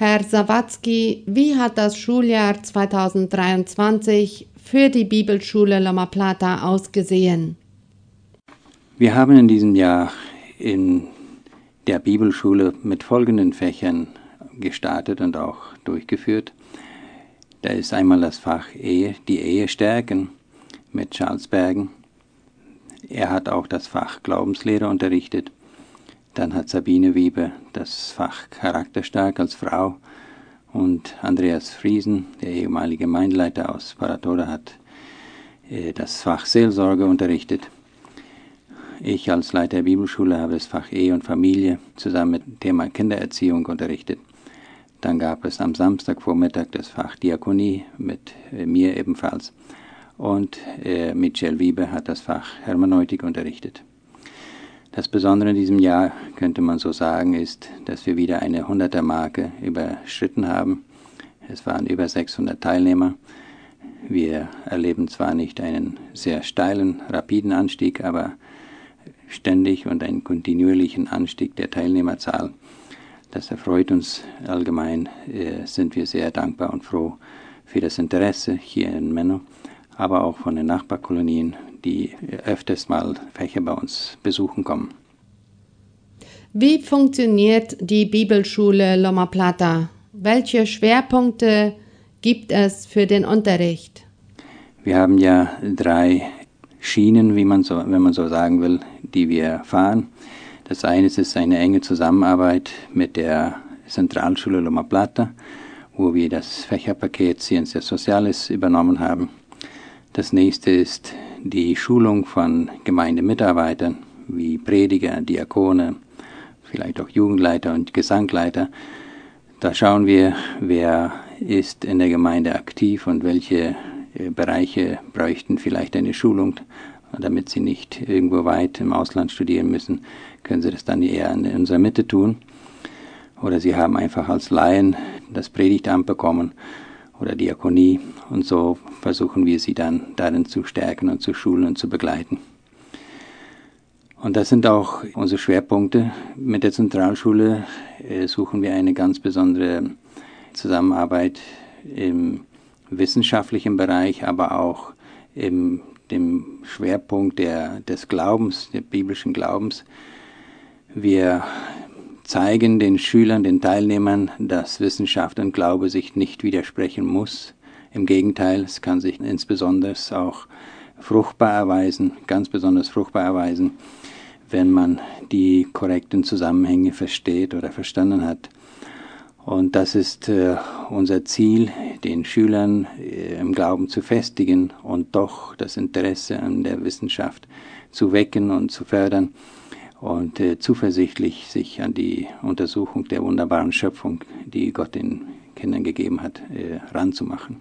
Herr Sawatzki, wie hat das Schuljahr 2023 für die Bibelschule Loma Plata ausgesehen? Wir haben in diesem Jahr in der Bibelschule mit folgenden Fächern gestartet und auch durchgeführt. Da ist einmal das Fach Ehe, die Ehe stärken mit Charles Bergen. Er hat auch das Fach Glaubenslehre unterrichtet. Dann hat Sabine Wiebe das Fach Charakterstark als Frau und Andreas Friesen, der ehemalige Gemeindeleiter aus Paratora, hat das Fach Seelsorge unterrichtet. Ich als Leiter der Bibelschule habe das Fach Ehe und Familie zusammen mit dem Thema Kindererziehung unterrichtet. Dann gab es am Samstagvormittag das Fach Diakonie mit mir ebenfalls. Und Michel Wiebe hat das Fach Hermeneutik unterrichtet. Das Besondere in diesem Jahr, könnte man so sagen, ist, dass wir wieder eine 100er-Marke überschritten haben. Es waren über 600 Teilnehmer. Wir erleben zwar nicht einen sehr steilen, rapiden Anstieg, aber ständig und einen kontinuierlichen Anstieg der Teilnehmerzahl. Das erfreut uns allgemein, sind wir sehr dankbar und froh für das Interesse hier in Menno, aber auch von den Nachbarkolonien, die öfters mal Fächer bei uns besuchen kommen. Wie funktioniert die Bibelschule Loma Plata? Welche Schwerpunkte gibt es für den Unterricht? Wir haben ja 3 Schienen, wenn man so sagen will, die wir fahren. Das eine ist eine enge Zusammenarbeit mit der Zentralschule Loma Plata, wo wir das Fächerpaket Ciencias Sociales übernommen haben. Das nächste ist die Schulung von Gemeindemitarbeitern wie Prediger, Diakone, vielleicht auch Jugendleiter und Gesangleiter. Da schauen wir, wer ist in der Gemeinde aktiv und welche Bereiche bräuchten vielleicht eine Schulung. Damit sie nicht irgendwo weit im Ausland studieren müssen, können sie das dann eher in unserer Mitte tun. Oder sie haben einfach als Laien das Predigtamt bekommen oder Diakonie, und so versuchen wir sie dann darin zu stärken und zu schulen und zu begleiten. Und das sind auch unsere Schwerpunkte. Mit der Zentralschule suchen wir eine ganz besondere Zusammenarbeit im wissenschaftlichen Bereich, aber auch im dem Schwerpunkt des Glaubens, des biblischen Glaubens. Wir zeigen den Schülern, den Teilnehmern, dass Wissenschaft und Glaube sich nicht widersprechen muss. Im Gegenteil, es kann sich insbesondere auch fruchtbar erweisen, ganz besonders fruchtbar erweisen, wenn man die korrekten Zusammenhänge versteht oder verstanden hat. Und das ist unser Ziel, den Schülern im Glauben zu festigen und doch das Interesse an der Wissenschaft zu wecken und zu fördern und zuversichtlich sich an die Untersuchung der wunderbaren Schöpfung, die Gott den Kindern gegeben hat, ranzumachen.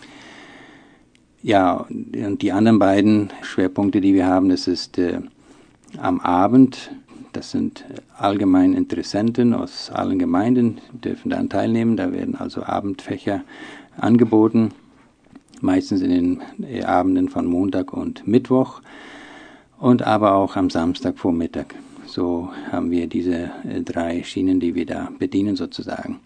Ja, und die anderen beiden Schwerpunkte, die wir haben, das ist am Abend. Das sind allgemein Interessenten aus allen Gemeinden, dürfen daran teilnehmen. Da werden also Abendfächer angeboten, meistens in den Abenden von Montag und Mittwoch und aber auch am Samstagvormittag. So haben wir diese 3 Schienen, die wir da bedienen sozusagen.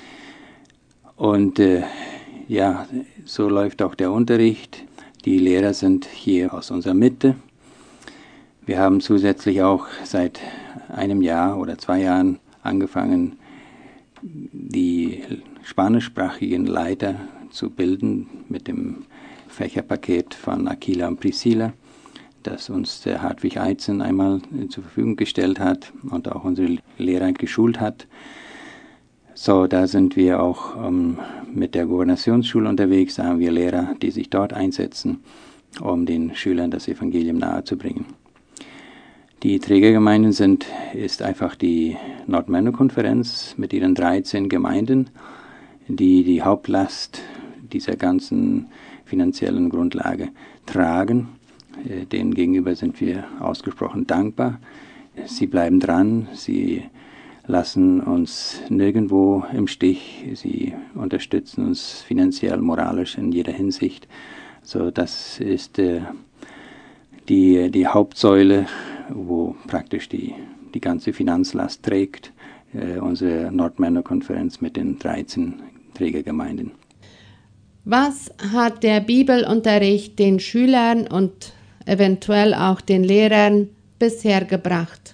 Und ja, so läuft auch der Unterricht. Die Lehrer sind hier aus unserer Mitte. Wir haben zusätzlich auch seit einem Jahr oder 2 Jahren angefangen, die spanischsprachigen Leiter zu bilden mit dem Fächerpaket von Aquila und Priscilla, das uns der Hartwig Eitzen einmal zur Verfügung gestellt hat und auch unsere Lehrer geschult hat. So, da sind wir auch mit der Gouvernationsschule unterwegs. Da haben wir Lehrer, die sich dort einsetzen, um den Schülern das Evangelium nahezubringen. Die Trägergemeinden ist einfach die Nordmenno-Konferenz mit ihren 13 Gemeinden, die die Hauptlast dieser ganzen finanziellen Grundlage tragen. Denen gegenüber sind wir ausgesprochen dankbar. Sie bleiben dran, sie lassen uns nirgendwo im Stich, sie unterstützen uns finanziell, moralisch in jeder Hinsicht. So, das ist die Hauptsäule, wo praktisch die ganze Finanzlast trägt. unsere Nordmännerkonferenz mit den 13 Trägergemeinden. Was hat der Bibelunterricht den Schülern und eventuell auch den Lehrern bisher gebracht?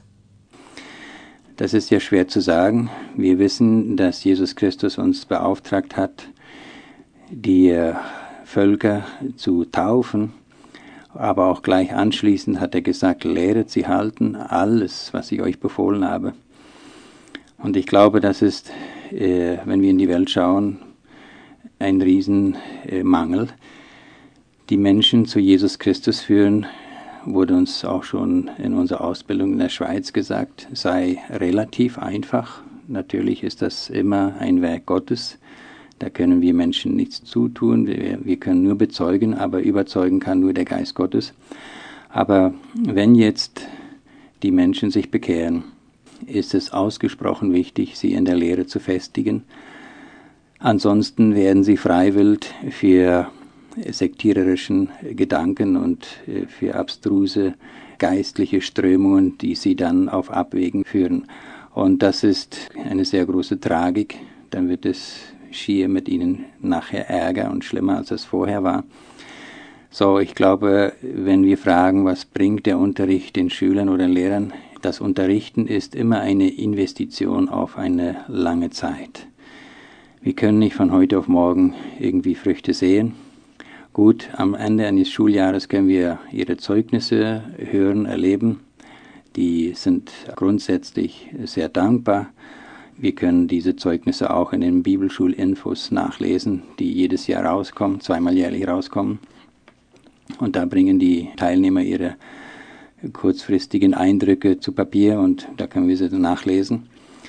Das ist ja schwer zu sagen. Wir wissen, dass Jesus Christus uns beauftragt hat, die Völker zu taufen, aber auch gleich anschließend hat er gesagt, lehret sie halten, alles, was ich euch befohlen habe. Und ich glaube, das ist, wenn wir in die Welt schauen, ein Riesenmangel. Die Menschen zu Jesus Christus führen, wurde uns auch schon in unserer Ausbildung in der Schweiz gesagt, sei relativ einfach. Natürlich ist das immer ein Werk Gottes. Da können wir Menschen nichts zutun. Wir können nur bezeugen, aber überzeugen kann nur der Geist Gottes. Aber wenn jetzt die Menschen sich bekehren, ist es ausgesprochen wichtig, sie in der Lehre zu festigen. Ansonsten werden sie freiwillig für sektiererischen Gedanken und für abstruse geistliche Strömungen, die sie dann auf Abwägen führen. Und das ist eine sehr große Tragik. Dann wird es schier mit ihnen nachher ärger und schlimmer, als es vorher war. So, ich glaube, wenn wir fragen, was bringt der Unterricht den Schülern oder Lehrern, das Unterrichten ist immer eine Investition auf eine lange Zeit. Wir können nicht von heute auf morgen irgendwie Früchte sehen. Gut, am Ende eines Schuljahres können wir ihre Zeugnisse hören, erleben. Die sind grundsätzlich sehr dankbar. Wir können diese Zeugnisse auch in den Bibelschulinfos nachlesen, die jedes Jahr rauskommen, zweimal jährlich rauskommen. Und da bringen die Teilnehmer ihre kurzfristigen Eindrücke zu Papier und da können wir sie nachlesen.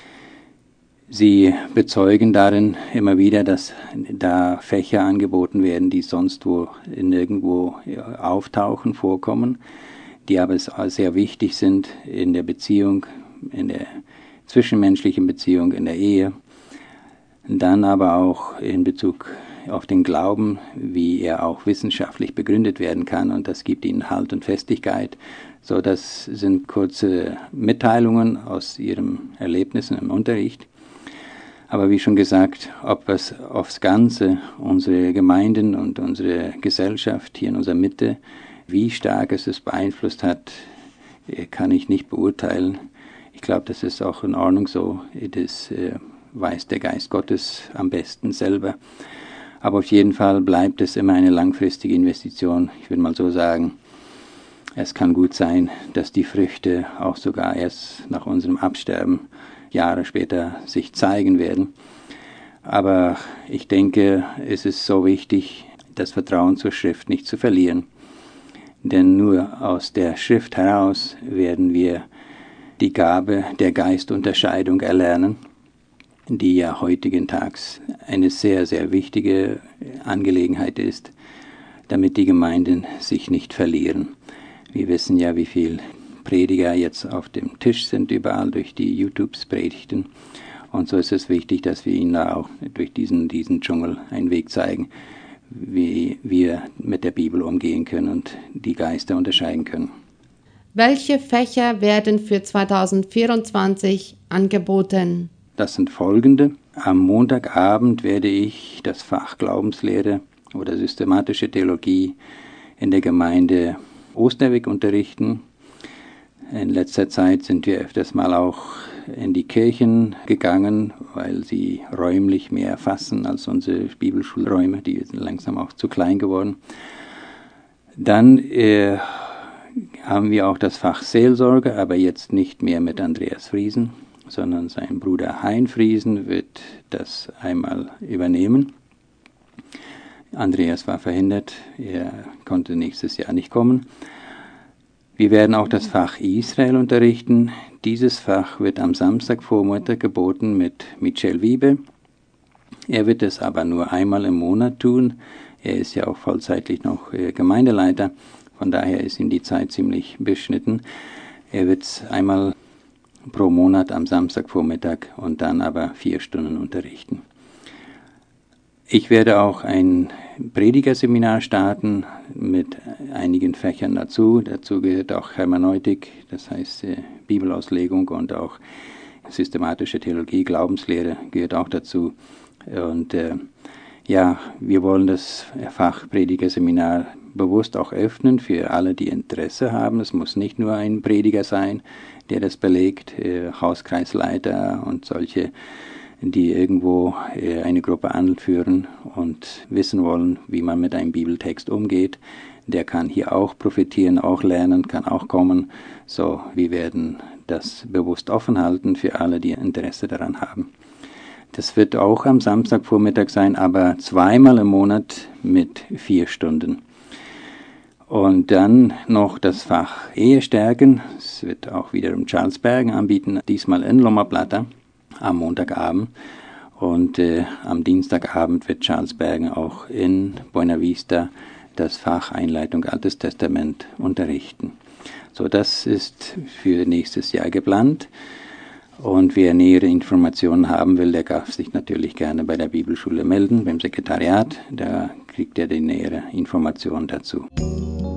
Sie bezeugen darin immer wieder, dass da Fächer angeboten werden, die sonst nirgendwo auftauchen, vorkommen, die aber sehr wichtig sind in der Beziehung, in der zwischenmenschlichen Beziehung, in der Ehe. Dann aber auch in Bezug auf den Glauben, wie er auch wissenschaftlich begründet werden kann und das gibt ihnen Halt und Festigkeit. So, das sind kurze Mitteilungen aus ihren Erlebnissen im Unterricht. Aber wie schon gesagt, ob es aufs Ganze unsere Gemeinden und unsere Gesellschaft hier in unserer Mitte, wie stark es beeinflusst hat, kann ich nicht beurteilen. Ich glaube, das ist auch in Ordnung so. Das weiß der Geist Gottes am besten selber. Aber auf jeden Fall bleibt es immer eine langfristige Investition. Ich würde mal so sagen, es kann gut sein, dass die Früchte auch sogar erst nach unserem Absterben Jahre später sich zeigen werden. Aber ich denke, es ist so wichtig, das Vertrauen zur Schrift nicht zu verlieren. Denn nur aus der Schrift heraus werden wir die Gabe der Geistunterscheidung erlernen, die ja heutigen Tags eine sehr, sehr wichtige Angelegenheit ist, damit die Gemeinden sich nicht verlieren. Wir wissen ja, wie viel Prediger jetzt auf dem Tisch sind überall durch die YouTubes-Predigten. Und so ist es wichtig, dass wir ihnen da auch durch diesen Dschungel einen Weg zeigen, wie wir mit der Bibel umgehen können und die Geister unterscheiden können. Welche Fächer werden für 2024 angeboten? Das sind folgende. Am Montagabend werde ich das Fach Glaubenslehre oder systematische Theologie in der Gemeinde Osterweg unterrichten. In letzter Zeit sind wir öfters mal auch in die Kirchen gegangen, weil sie räumlich mehr fassen als unsere Bibelschulräume. Die sind langsam auch zu klein geworden. Dann haben wir auch das Fach Seelsorge, aber jetzt nicht mehr mit Andreas Friesen, sondern sein Bruder Hein Friesen wird das einmal übernehmen. Andreas war verhindert, er konnte nächstes Jahr nicht kommen. Wir werden auch das Fach Israel unterrichten. Dieses Fach wird am Samstagvormittag geboten mit Michel Wiebe. Er wird es aber nur einmal im Monat tun. Er ist ja auch vollzeitlich noch Gemeindeleiter, von daher ist ihm die Zeit ziemlich beschnitten. Er wird es einmal pro Monat am Samstagvormittag und dann aber 4 Stunden unterrichten. Ich werde auch ein Predigerseminar starten mit einigen Fächern dazu. Dazu gehört auch Hermeneutik, das heißt Bibelauslegung und auch systematische Theologie, Glaubenslehre gehört auch dazu. Und wir wollen das Fach Predigerseminar bewusst auch öffnen für alle, die Interesse haben. Es muss nicht nur ein Prediger sein, der das belegt, Hauskreisleiter und solche, die irgendwo eine Gruppe anführen und wissen wollen, wie man mit einem Bibeltext umgeht. Der kann hier auch profitieren, auch lernen, kann auch kommen. So, wir werden das bewusst offen halten für alle, die Interesse daran haben. Das wird auch am Samstagvormittag sein, aber 2-mal im Monat mit 4 Stunden. Und dann noch das Fach Ehestärken. Es wird auch wiederum Charles Bergen anbieten, diesmal in Loma Plata am Montagabend. Und am Dienstagabend wird Charles Bergen auch in Buena Vista das Fach Einleitung Altes Testament unterrichten. So, das ist für nächstes Jahr geplant. Und wer nähere Informationen haben will, der darf sich natürlich gerne bei der Bibelschule melden, beim Sekretariat. Da kriegt er die nähere Information dazu.